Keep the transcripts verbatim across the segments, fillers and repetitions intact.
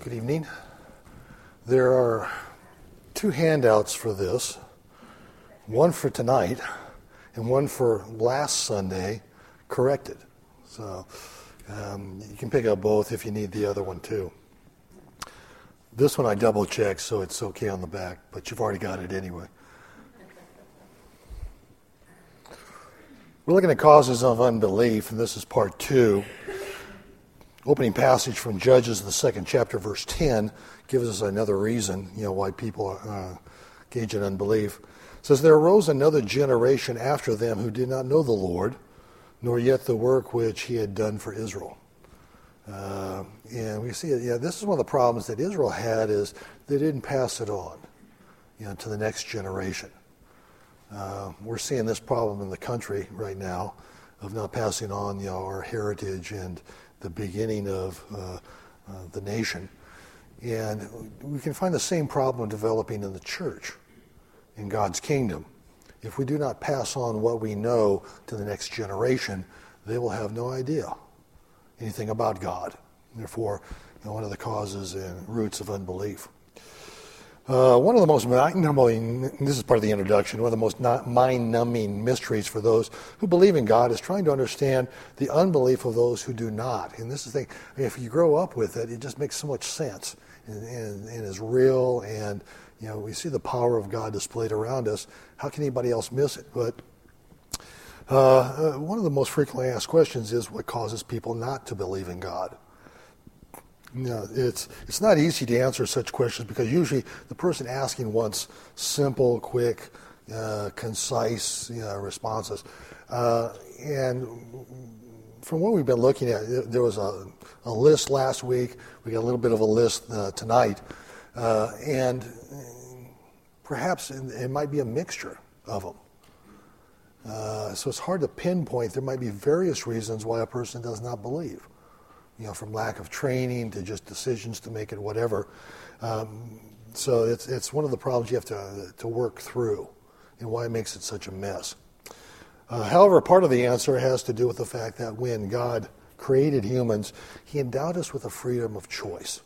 Good evening. There are two handouts for this, one for tonight and one for last Sunday, corrected. So um, you can pick up both if you need the other one too. This one I double checked, so it's okay on the back, but you've already got it anyway. We're looking at causes of unbelief, and this is part two. Opening passage from Judges, the second chapter, verse ten, gives us another reason, you know, why people uh, engage in unbelief. It says, "There arose another generation after them who did not know the Lord, nor yet the work which he had done for Israel." Uh, and we see, yeah, this is one of the problems that Israel had, is they didn't pass it on, you know, to the next generation. Uh, we're seeing this problem in the country right now of not passing on, you know, our heritage and the beginning of uh, uh, the nation. And we can find the same problem developing in the church, in God's kingdom. If we do not pass on what we know to the next generation, they will have no idea anything about God. Therefore, you know, one of the causes and roots of unbelief. Uh, one of the most, this is part of the introduction, one of the most mind-numbing mysteries for those who believe in God is trying to understand the unbelief of those who do not. And this is the thing, if you grow up with it, it just makes so much sense and, and, and is real, and you know, we see the power of God displayed around us. How can anybody else miss it? But uh, one of the most frequently asked questions is what causes people not to believe in God? You know, it's it's not easy to answer such questions because usually the person asking wants simple, quick, uh, concise you know, responses. Uh, and from what we've been looking at, there was a, a list last week. We got a little bit of a list uh, tonight. Uh, and perhaps it might be a mixture of them. Uh, so it's hard to pinpoint. There might be various reasons why a person does not believe. You know, from lack of training to just decisions to make it, whatever. Um, so it's it's one of the problems you have to to work through, and why it makes it such a mess. Uh, however, part of the answer has to do with the fact that when God created humans, He endowed us with a freedom of choice.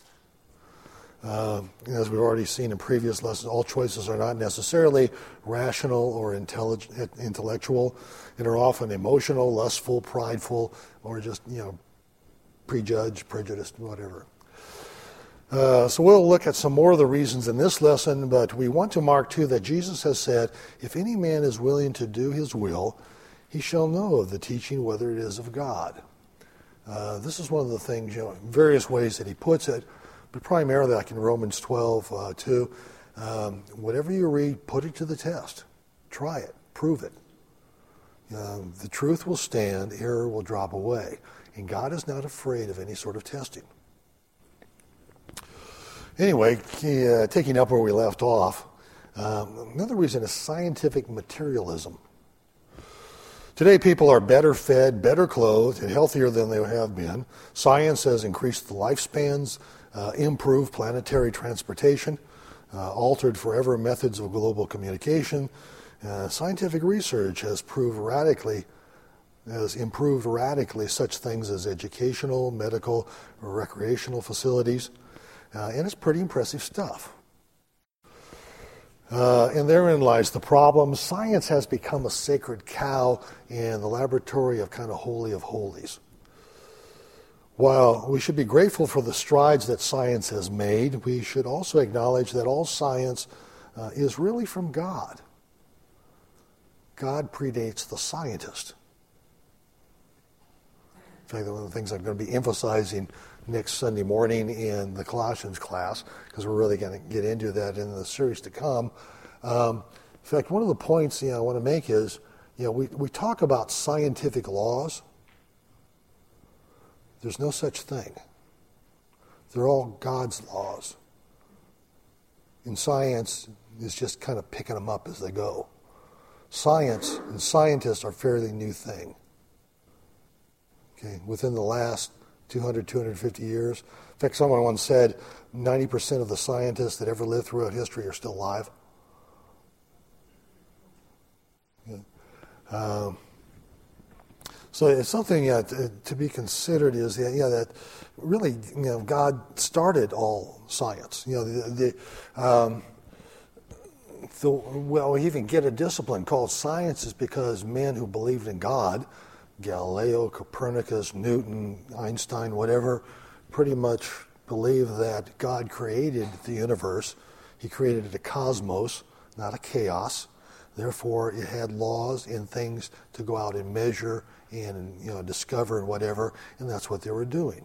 Uh, as we've already seen in previous lessons, all choices are not necessarily rational or intelligent, intellectual, and are often emotional, lustful, prideful, or just you know. prejudged, prejudiced, whatever. Uh, so we'll look at some more of the reasons in this lesson, but we want to mark too that Jesus has said, if any man is willing to do his will, he shall know of the teaching whether it is of God. Uh, this is one of the things, you know, various ways that he puts it, but primarily like in Romans twelve, uh, two, um, whatever you read, put it to the test. Try it. Prove it. Um, the truth will stand, error will drop away. And God is not afraid of any sort of testing. Anyway, uh, taking up where we left off, um, another reason is scientific materialism. Today, people are better fed, better clothed, and healthier than they have been. Science has increased the lifespans, uh, improved planetary transportation, uh, altered forever methods of global communication. Uh, scientific research has proved radically has improved radically such things as educational, medical, or recreational facilities. Uh, and it's pretty impressive stuff. Uh, and therein lies the problem. Science has become a sacred cow in the laboratory of kind of holy of holies. While we should be grateful for the strides that science has made, we should also acknowledge that all science uh, is really from God. God predates the scientist. In fact, one of the things I'm going to be emphasizing next Sunday morning in the Colossians class, because we're really going to get into that in the series to come. Um, in fact, one of the points you know, I want to make is, you know, we, we talk about scientific laws. There's no such thing. They're all God's laws. And science is just kind of picking them up as they go. Science and scientists are a fairly new thing. Okay, within the last two hundred, two hundred fifty years. In fact, someone once said ninety percent of the scientists that ever lived throughout history are still alive. Yeah. Um, So it's something uh, to, to be considered is that, you know, that really, you know, God started all science. You know, the, the, um, the well, we even get a discipline called science is because men who believed in God, Galileo, Copernicus, Newton, Einstein, whatever, pretty much believed that God created the universe. He created a cosmos, not a chaos. Therefore, it had laws and things to go out and measure and, you know, discover and whatever, and that's what they were doing.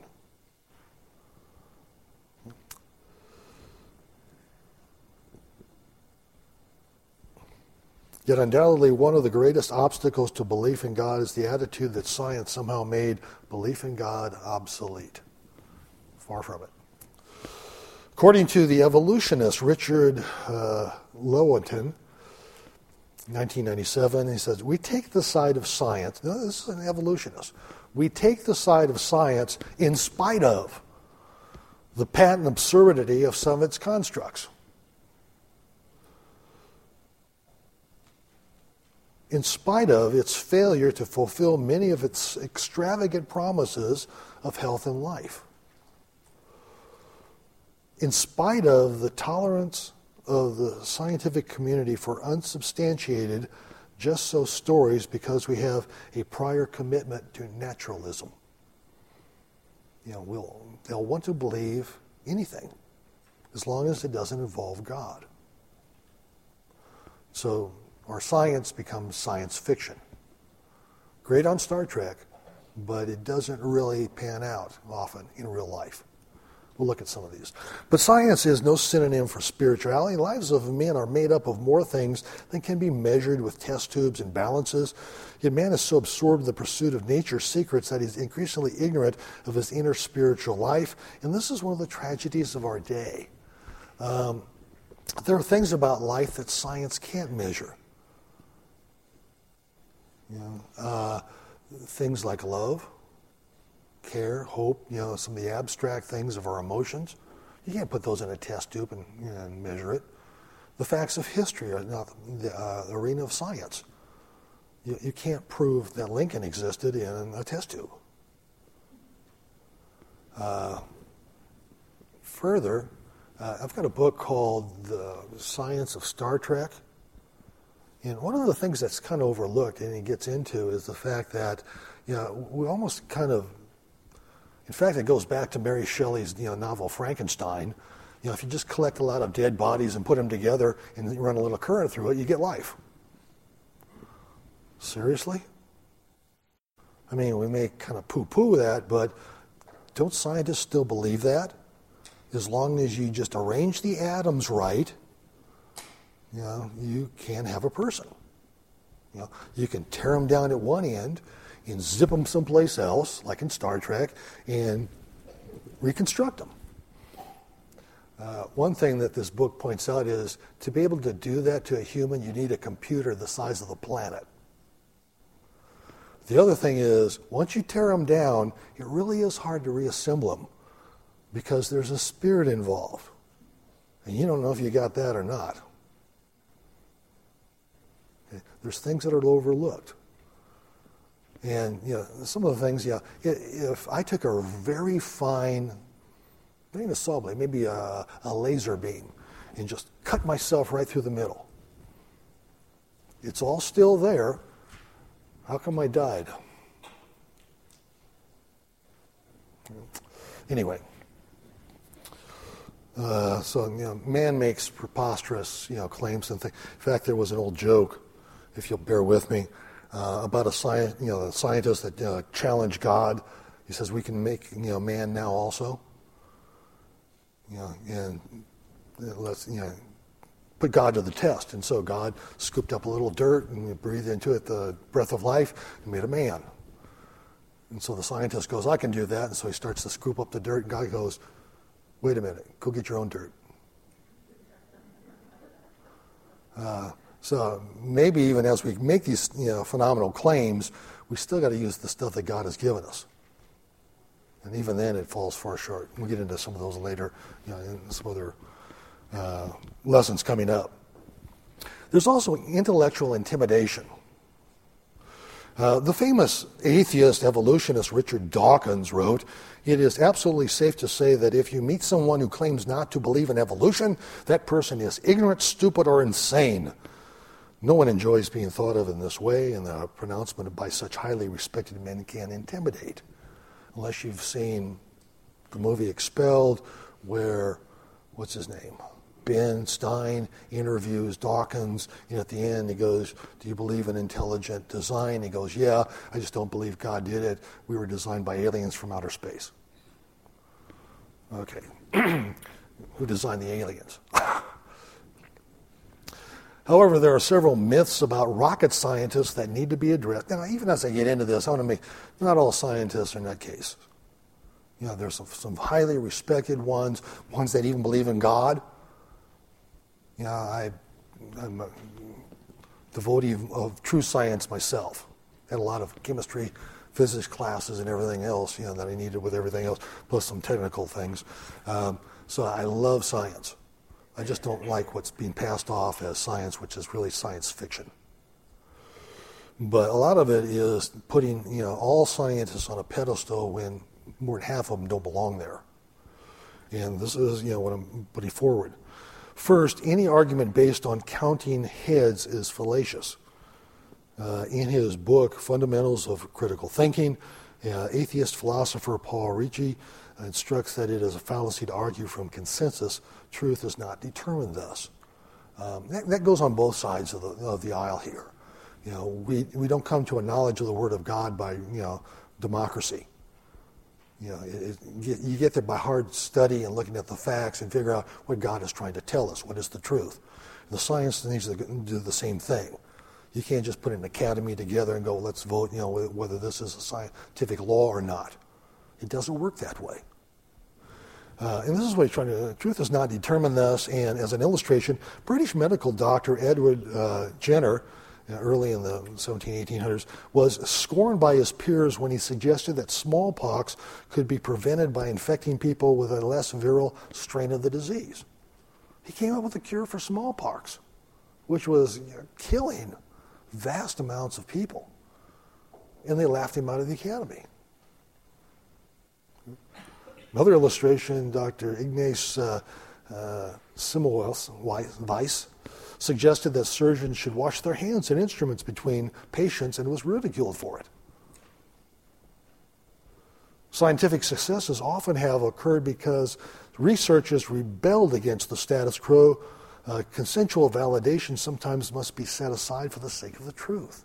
Yet undoubtedly one of the greatest obstacles to belief in God is the attitude that science somehow made belief in God obsolete. Far from it. According to the evolutionist Richard uh, Lewontin, nineteen ninety-seven, he says, we take the side of science. Now, this is an evolutionist. We take the side of science in spite of the patent absurdity of some of its constructs. In spite of its failure to fulfill many of its extravagant promises of health and life. In spite of the tolerance of the scientific community for unsubstantiated, just so stories because we have a prior commitment to naturalism. You know, we'll, they'll want to believe anything as long as it doesn't involve God. So our science becomes science fiction. Great on Star Trek, but it doesn't really pan out often in real life. We'll look at some of these. But science is no synonym for spirituality. Lives of men are made up of more things than can be measured with test tubes and balances. Yet man is so absorbed in the pursuit of nature's secrets that he's increasingly ignorant of his inner spiritual life. And this is one of the tragedies of our day. Um, there are things about life that science can't measure. You know, uh, things like love, care, hope, you know, some of the abstract things of our emotions. You can't put those in a test tube and, you know, and measure it. The facts of history are not the uh, arena of science. You, you can't prove that Lincoln existed in a test tube. Uh, further, uh, I've got a book called The Science of Star Trek. And one of the things that's kind of overlooked and he gets into is the fact that, you know, we almost kind of, in fact, it goes back to Mary Shelley's, you know, novel Frankenstein. You know, if you just collect a lot of dead bodies and put them together and run a little current through it, you get life. Seriously? I mean, we may kind of poo-poo that, but don't scientists still believe that? As long as you just arrange the atoms right, you know, you can have a person. You know, you can tear them down at one end and zip them someplace else, like in Star Trek, and reconstruct them. Uh, one thing that this book points out is to be able to do that to a human, you need a computer the size of the planet. The other thing is, once you tear them down, it really is hard to reassemble them because there's a spirit involved. And you don't know if you got that or not. Okay? There's things that are overlooked. And, you know, some of the things, yeah, if I took a very fine, not even a saw blade, maybe a, a laser beam, and just cut myself right through the middle, it's all still there. How come I died? Anyway, uh, so, you know, man makes preposterous, you know, claims and things. In fact, there was an old joke, if you'll bear with me, Uh, about a science, you know, a scientist that uh, challenged God. He says we can make, you know, man now also. You know, and let's, you know, put God to the test. And so God scooped up a little dirt and breathed into it the breath of life and made a man. And so the scientist goes, I can do that. And so he starts to scoop up the dirt, and God goes, wait a minute, go get your own dirt. Uh, So maybe even as we make these, you know, phenomenal claims, we still got to use the stuff that God has given us. And even then it falls far short. We'll get into some of those later, you know, in some other uh, lessons coming up. There's also intellectual intimidation. Uh, the famous atheist evolutionist Richard Dawkins wrote, "It is absolutely safe to say that if you meet someone who claims not to believe in evolution, that person is ignorant, stupid, or insane. No one enjoys being thought of in this way, and the pronouncement by such highly respected men can intimidate." Unless you've seen the movie Expelled, where, what's his name? Ben Stein interviews Dawkins, and at the end he goes, "Do you believe in intelligent design?" He goes, "Yeah, I just don't believe God did it. We were designed by aliens from outer space." Okay. Who designed the aliens? However, there are several myths about rocket scientists that need to be addressed. Now, even as I get into this, I want to make, not all scientists are nutcases. You know, there's some, some highly respected ones, ones that even believe in God. You know, I, I'm a devotee of, of true science myself. Had a lot of chemistry, physics classes, and everything else, you know, that I needed with everything else, plus some technical things. Um, so I love science. I just don't like what's being passed off as science, which is really science fiction. But a lot of it is putting, you know, all scientists on a pedestal when more than half of them don't belong there. And this is, you know, what I'm putting forward. First, any argument based on counting heads is fallacious. Uh, in his book, Fundamentals of Critical Thinking, uh, atheist philosopher Paul Ricci instructs that it is a fallacy to argue from consensus. Truth is not determined thus. Um, that, that goes on both sides of the, of the aisle here. You know, we, we don't come to a knowledge of the Word of God by, you know, democracy. You know, it, it, you get there by hard study and looking at the facts and figure out what God is trying to tell us, what is the truth. And the science needs to do the same thing. You can't just put an academy together and go, let's vote, you know, whether this is a scientific law or not. It doesn't work that way. Uh, and this is what he's trying to do. Truth is not determined thus, and as an illustration, British medical doctor Edward uh, Jenner, uh, early in the seventeen hundreds, eighteen hundreds, was scorned by his peers when he suggested that smallpox could be prevented by infecting people with a less virile strain of the disease. He came up with a cure for smallpox, which was, you know, killing vast amounts of people. And they laughed him out of the academy. Another illustration, Doctor Ignaz uh, uh, Semmelweis Weiss suggested that surgeons should wash their hands and instruments between patients and was ridiculed for it. Scientific successes often have occurred because researchers rebelled against the status quo. Uh, consensual validation sometimes must be set aside for the sake of the truth.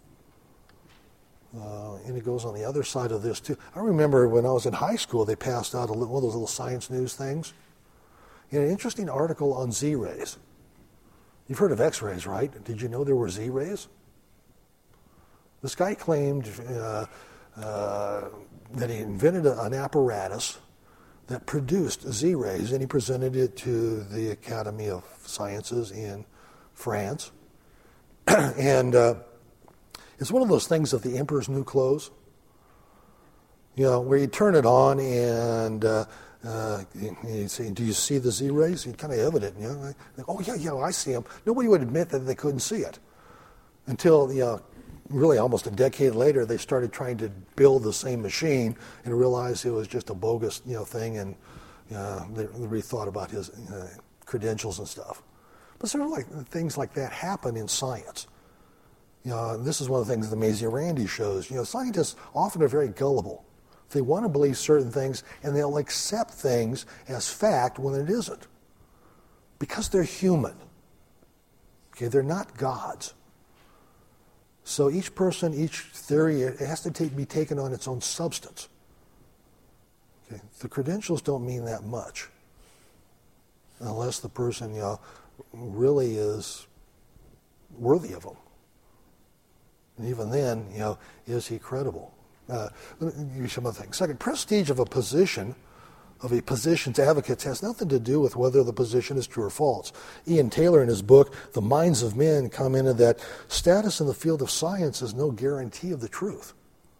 Uh, and it goes on the other side of this, too. I remember when I was in high school, they passed out a little, one of those little science news things. You know, an interesting article on Z-rays. You've heard of X-rays, right? Did you know there were Z-rays? This guy claimed uh, uh, that he invented a, an apparatus that produced Z-rays, and he presented it to the Academy of Sciences in France. and... Uh, It's one of those things of the emperor's new clothes, you know, where you turn it on and uh, uh, you say, "Do you see the Z-rays?" It's kind of evident, you know. Like, "Oh yeah, yeah, I see them." Nobody would admit that they couldn't see it until, you know, really almost a decade later, they started trying to build the same machine and realized it was just a bogus, you know, thing, and uh, they rethought about his uh, credentials and stuff. But sort of like things like that happen in science. You know, this is one of the things the Maisie Randy shows. You know, scientists often are very gullible. They want to believe certain things, and they'll accept things as fact when it isn't, because they're human. Okay, they're not gods. So each person, each theory, it has to take, be taken on its own substance. Okay, the credentials don't mean that much, unless the person, you know, really is worthy of them. And even then, you know, is he credible? Uh, let me give you some other things. Second, prestige of a position, of a position's advocates has nothing to do with whether the position is true or false. Ian Taylor, in his book, The Minds of Men, commented that status in the field of science is no guarantee of the truth.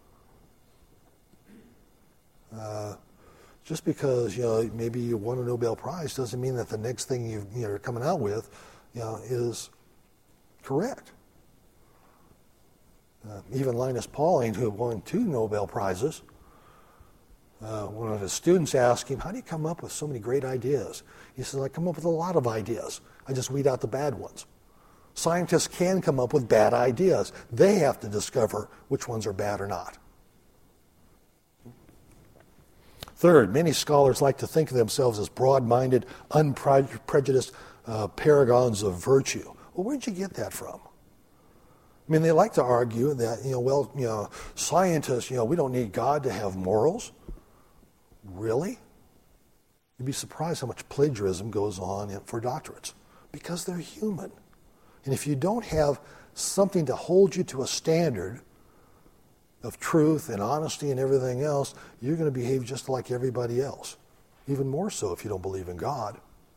Uh, just because, you know, maybe you won a Nobel Prize doesn't mean that the next thing you, you know, are coming out with, you know, is correct. Uh, even Linus Pauling, who won two Nobel Prizes, uh, one of his students asked him, how do you come up with so many great ideas? He says, I come up with a lot of ideas. I just weed out the bad ones. Scientists can come up with bad ideas. They have to discover which ones are bad or not. Third, many scholars like to think of themselves as broad-minded, unprejudiced uh, paragons of virtue. Well, where'd you get that from? I mean, they like to argue that, you know, well, you know, scientists, you know, we don't need God to have morals. Really? You'd be surprised how much plagiarism goes on for doctorates, because they're human. And if you don't have something to hold you to a standard of truth and honesty and everything else, you're going to behave just like everybody else. Even more so if you don't believe in God.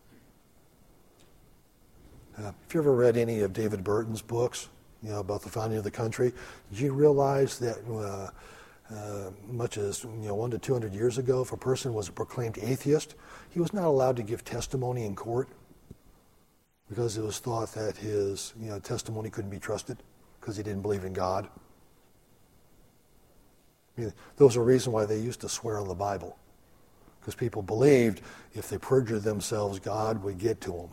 Uh, if you ever read any of David Burton's books, you know, about the founding of the country, did you realize that uh, uh, much as, you know, one to two hundred years ago, if a person was a proclaimed atheist, he was not allowed to give testimony in court because it was thought that his, you know, testimony couldn't be trusted because he didn't believe in God. I mean, there was a reason why they used to swear on the Bible, because people believed if they perjured themselves, God would get to them.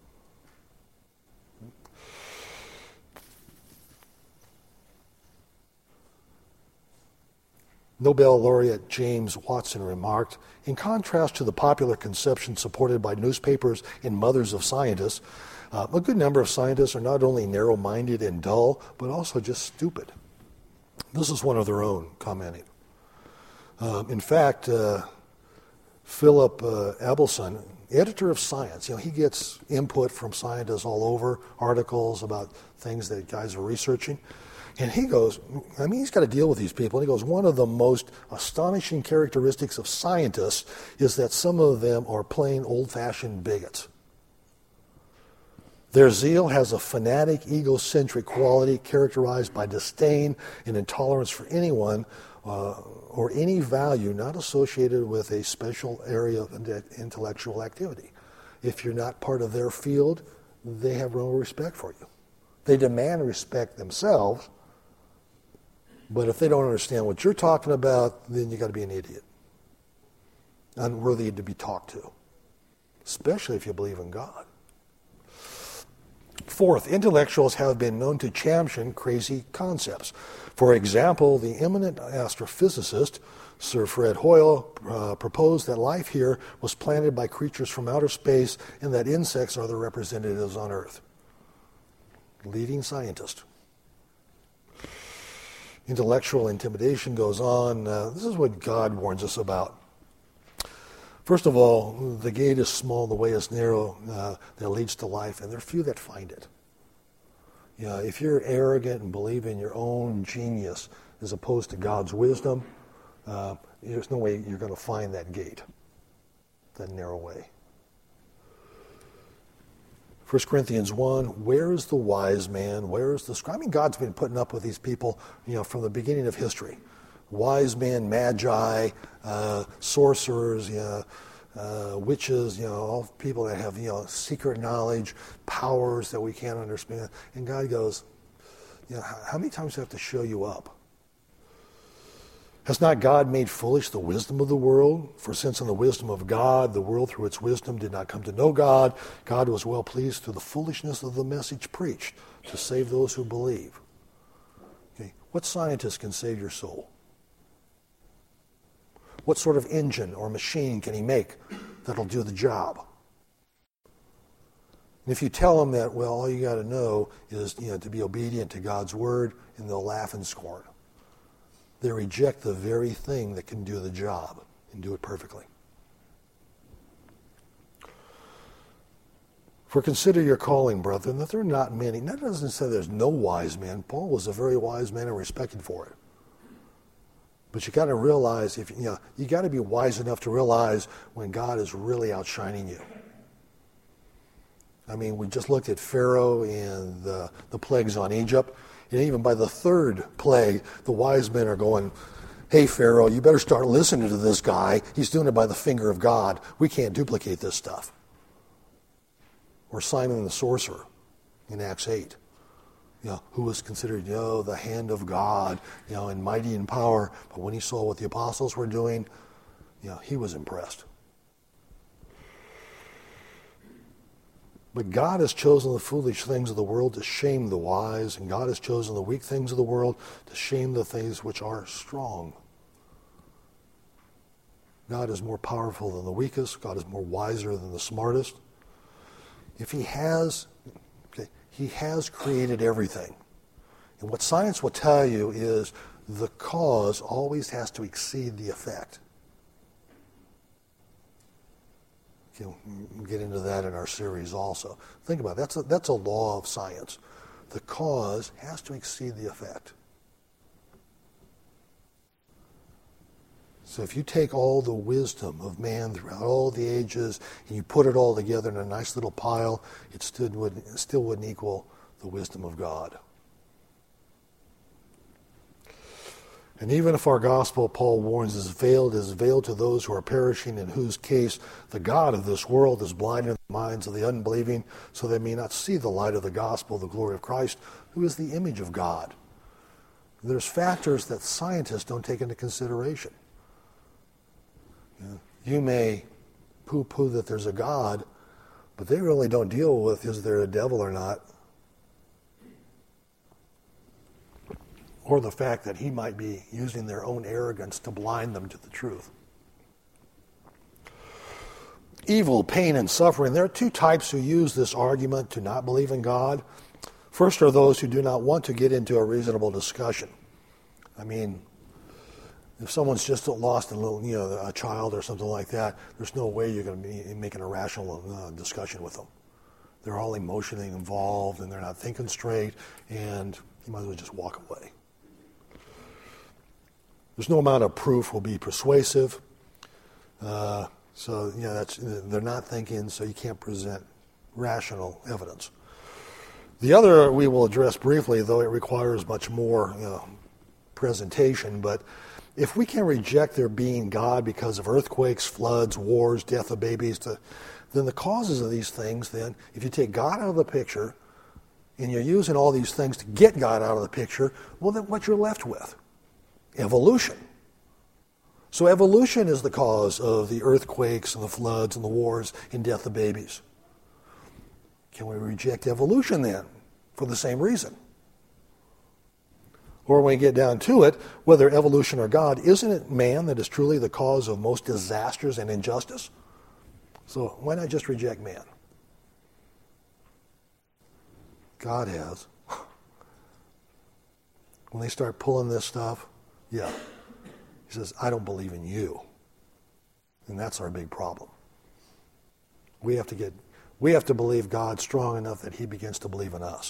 Nobel laureate James Watson remarked, in contrast to the popular conception supported by newspapers and mothers of scientists, uh, a good number of scientists are not only narrow-minded and dull, but also just stupid. This is one of their own commenting. Um, in fact, uh, Philip uh, Abelson, editor of Science, you know, he gets input from scientists all over, articles about things that guys are researching. And he goes, I mean, he's got to deal with these people. And he goes, one of the most astonishing characteristics of scientists is that some of them are plain old-fashioned bigots. Their zeal has a fanatic, egocentric quality characterized by disdain and intolerance for anyone uh, or any value not associated with a special area of intellectual activity. If you're not part of their field, they have no respect for you. They demand respect themselves, but if they don't understand what you're talking about, then you got to be an idiot, unworthy to be talked to, especially if you believe in God. Fourth, intellectuals have been known to champion crazy concepts. For example, the eminent astrophysicist Sir Fred Hoyle uh, proposed that life here was planted by creatures from outer space and that insects are the representatives on Earth. Leading scientist. Intellectual intimidation goes on. Uh, this is what God warns us about. First of all, the gate is small, the way is narrow uh, that leads to life, and there are few that find it. You know, if you're arrogant and believe in your own genius as opposed to God's wisdom, uh, there's no way you're going to find that gate, that narrow way. First Corinthians one, where is the wise man? Where is the scribe? I mean, God's been putting up with these people, you know, from the beginning of history. Wise men, magi, uh, sorcerers, you know, uh, witches, you know, all people that have, you know, secret knowledge, powers that we can't understand. And God goes, you know, how many times do I have to show you up? Has not God made foolish the wisdom of the world? For since in the wisdom of God, the world through its wisdom did not come to know God, God was well pleased through the foolishness of the message preached to save those who believe. Okay. What scientist can save your soul? What sort of engine or machine can he make that'll do the job? And if you tell them that, well, all you got to know is, you know, to be obedient to God's word, and they'll laugh and scorn. They reject the very thing that can do the job and do it perfectly. For consider your calling, brethren, that there are not many. That doesn't say there's no wise man. Paul was a very wise man and respected for it. But you got to realize, if you know, you got to be wise enough to realize when God is really outshining you. I mean, we just looked at Pharaoh and the, the plagues on Egypt. And even by the third plague, the wise men are going, hey, Pharaoh, you better start listening to this guy. He's doing it by the finger of God. We can't duplicate this stuff. Or Simon the sorcerer in Acts eight. you know, who was considered, you know, the hand of God, you know, and mighty in power. But when he saw what the apostles were doing, you know, he was impressed. But God has chosen the foolish things of the world to shame the wise, and God has chosen the weak things of the world to shame the things which are strong. God is more powerful than the weakest. God is more wiser than the smartest. If he has, okay, he has created everything. And what science will tell you is the cause always has to exceed the effect. Okay, we'll get into that in our series also. Think about it. That's a, that's a law of science. The cause has to exceed the effect. So if you take all the wisdom of man throughout all the ages and you put it all together in a nice little pile, it still wouldn't, it still wouldn't equal the wisdom of God. And even if our gospel, Paul warns, is veiled, is veiled to those who are perishing, in whose case the God of this world is blinding the minds of the unbelieving, so they may not see the light of the gospel, the glory of Christ, who is the image of God. There's factors that scientists don't take into consideration. You may poo-poo that there's a God, but they really don't deal with is there a devil or not, or the fact that he might be using their own arrogance to blind them to the truth. Evil, pain, and suffering. There are two types who use this argument to not believe in God. First are those who do not want to get into a reasonable discussion. I mean, if someone's just lost a little, you know, a child or something like that, there's no way you're going to be making a rational uh, discussion with them. They're all emotionally involved, and they're not thinking straight, and you might as well just walk away. There's no amount of proof will be persuasive. Uh, so, you know, that's, they're not thinking, so you can't present rational evidence. The other we will address briefly, though it requires much more, you know, presentation, but if we can reject there being God because of earthquakes, floods, wars, death of babies, to, then the causes of these things, then, if you take God out of the picture and you're using all these things to get God out of the picture, well, then what you're left with? Evolution. So evolution is the cause of the earthquakes and the floods and the wars and death of babies. Can we reject evolution then for the same reason? Or when we get down to it, whether evolution or God, isn't it man that is truly the cause of most disasters and injustice? So why not just reject man? God has. When they start pulling this stuff, yeah. He says, I don't believe in you. And that's our big problem. We have to get, we have to believe God strong enough that he begins to believe in us.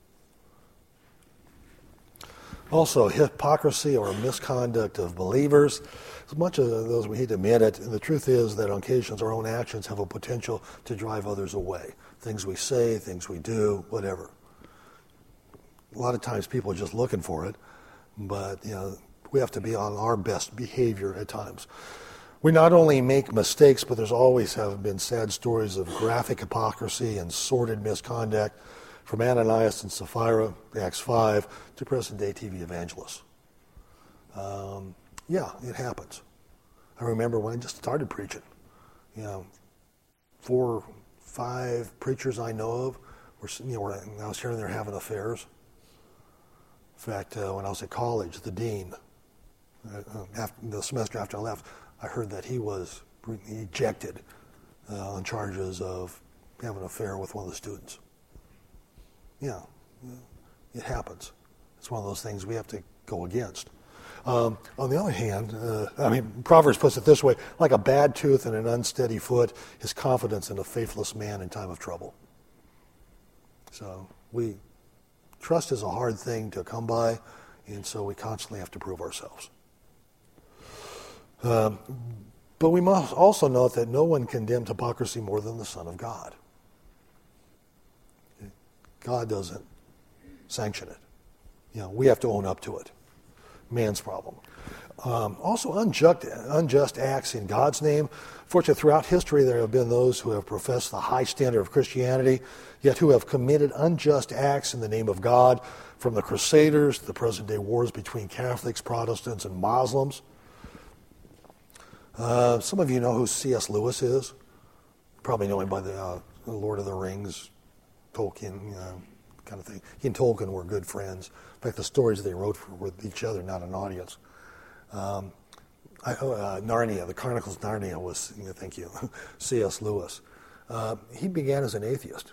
Also, hypocrisy or misconduct of believers. As much as those we hate to admit it, and the truth is that on occasions our own actions have a potential to drive others away. Things we say, things we do, whatever. A lot of times people are just looking for it, but you know, we have to be on our best behavior at times. We not only make mistakes, but there's always have been sad stories of graphic hypocrisy and sordid misconduct, from Ananias and Sapphira, Acts five, to present-day T V evangelists. Um, yeah, it happens. I remember when I just started preaching. You know, four, five preachers I know of were, you know, were, I was hearing they're having affairs. In fact, uh, when I was at college, the dean, uh, after the semester after I left, I heard that he was ejected uh, on charges of having an affair with one of the students. Yeah, it happens. It's one of those things we have to go against. Um, on the other hand, uh, I mean, Proverbs puts it this way, like a bad tooth and an unsteady foot is confidence in a faithless man in time of trouble. So we, trust is a hard thing to come by, and so we constantly have to prove ourselves. Um, but we must also note that no one condemned hypocrisy more than the Son of God. God doesn't sanction it. You know, we have to own up to it. man's problem. Um, also, unjust, unjust acts in God's name. Fortunately, throughout history, there have been those who have professed the high standard of Christianity, yet who have committed unjust acts in the name of God, from the Crusaders to the present-day wars between Catholics, Protestants, and Muslims. Uh, some of you know who C S Lewis is. Probably know him by the uh, Lord of the Rings, Tolkien, you know, kind of thing. He and Tolkien were good friends. In fact, the stories they wrote for, with each other, not an audience. Um, I, uh, Narnia, the Chronicles of Narnia was, you know, thank you, C S Lewis. Uh, he began as an atheist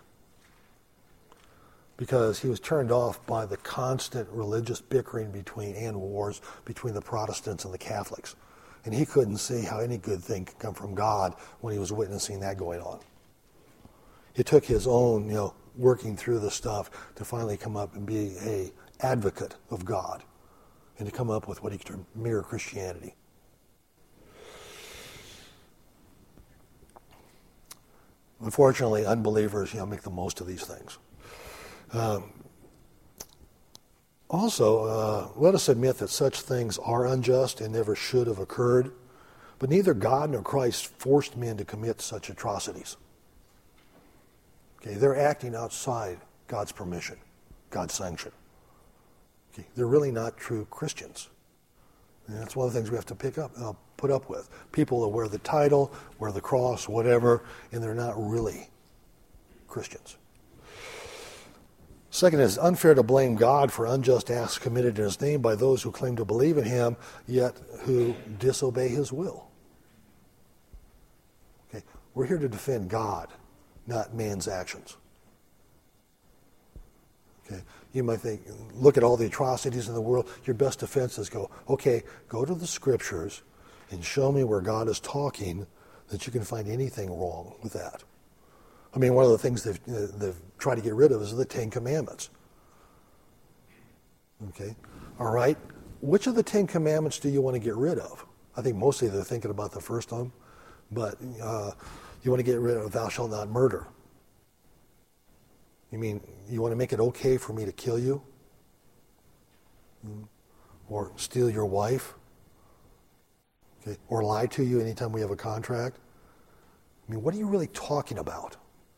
because he was turned off by the constant religious bickering between and wars between the Protestants and the Catholics. And he couldn't see how any good thing could come from God when he was witnessing that going on. It took his own, you know, working through the stuff to finally come up and be a advocate of God and to come up with what he termed mere Christianity. Unfortunately, unbelievers, you know, make the most of these things. Um, also, uh, let us admit that such things are unjust and never should have occurred, but neither God nor Christ forced men to commit such atrocities. Okay, they're acting outside God's permission, God's sanction. Okay, they're really not true Christians. And that's one of the things we have to pick up, uh, put up with. People that wear the title, wear the cross, whatever, and they're not really Christians. Second, it's unfair to blame God for unjust acts committed in his name by those who claim to believe in him, yet who disobey his will. Okay, we're here to defend God, not man's actions. Okay, you might think, look at all the atrocities in the world. Your best defense is go, okay, go to the scriptures and show me where God is talking that you can find anything wrong with that. I mean, one of the things they've, uh, they've tried to get rid of is the Ten Commandments. Okay, all right. Which of the Ten Commandments do you want to get rid of? I think mostly they're thinking about the first one, but uh, you want to get rid of thou shalt not murder. You mean you want to make it okay for me to kill you? Or steal your wife? Okay. Or lie to you anytime we have a contract? I mean, what are you really talking about?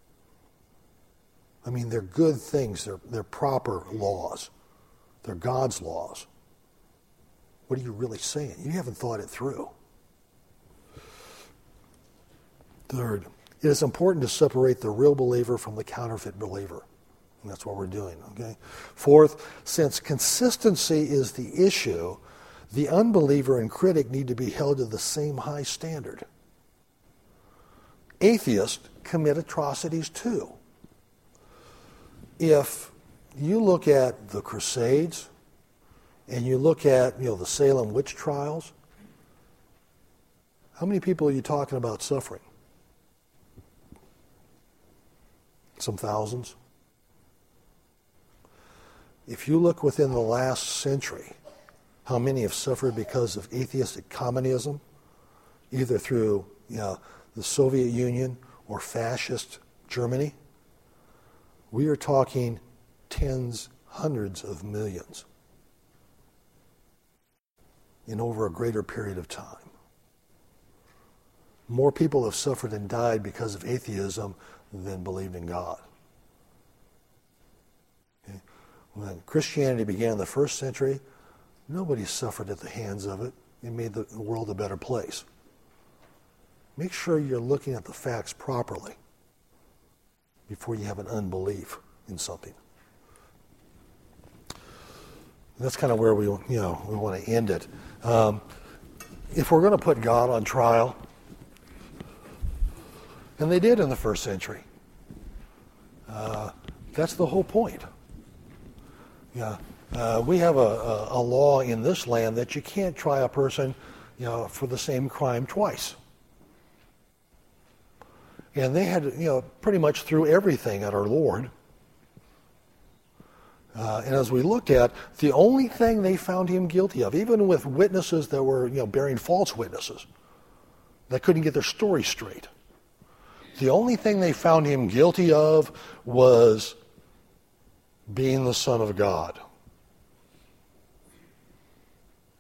I mean, they're good things. They're, they're proper laws. They're God's laws. What are you really saying? You haven't thought it through. Third, it is important to separate the real believer from the counterfeit believer. And that's what we're doing, okay? Fourth, since consistency is the issue, the unbeliever and critic need to be held to the same high standard. Atheists commit atrocities too. If you look at the Crusades and you look at, you know, the Salem witch trials, how many people are you talking about suffering? Some thousands. If you look within the last century, how many have suffered because of atheistic communism, either through, you know, the Soviet Union or fascist Germany? We are talking tens, hundreds of millions in over a greater period of time. More people have suffered and died because of atheism than believed in God. Okay. When Christianity began in the first century, nobody suffered at the hands of it. It made the world a better place. Make sure you're looking at the facts properly before you have an unbelief in something. That's kind of where we, you know, we want to end it. Um, if we're going to put God on trial, and they did in the first century, uh, that's the whole point. Yeah, uh, we have a, a, a law in this land that you can't try a person, you know, for the same crime twice. And they had, you know, pretty much threw everything at our Lord. Uh, and as we looked at, the only thing they found him guilty of, even with witnesses that were, you know, bearing false witnesses, that couldn't get their story straight, the only thing they found him guilty of was being the Son of God.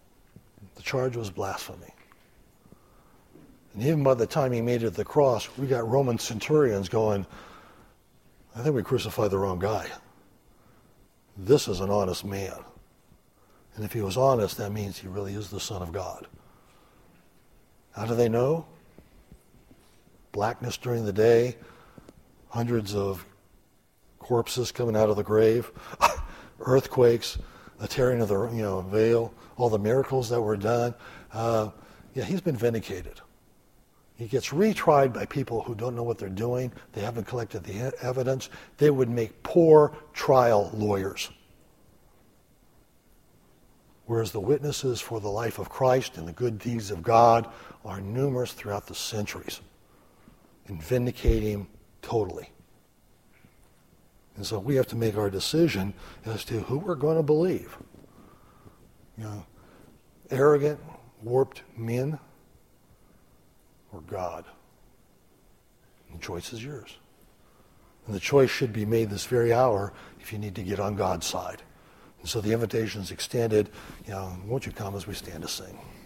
charge was blasphemy. And even by the time he made it to the cross, we got Roman centurions going, I think we crucified the wrong guy. This is an honest man. And if he was honest, that means he really is the Son of God. How do they know? Blackness during the day, hundreds of corpses coming out of the grave, earthquakes, the tearing of the you know veil, all the miracles that were done. Uh, yeah, he's been vindicated. He gets retried by people who don't know what they're doing. They haven't collected the evidence. They would make poor trial lawyers. Whereas the witnesses for the life of Christ and the good deeds of God are numerous throughout the centuries and vindicate him totally. And so we have to make our decision as to who we're going to believe. You know, arrogant, warped men or God. And the choice is yours. And the choice should be made this very hour if you need to get on God's side. And so the invitation is extended. You know, won't you come as we stand to sing?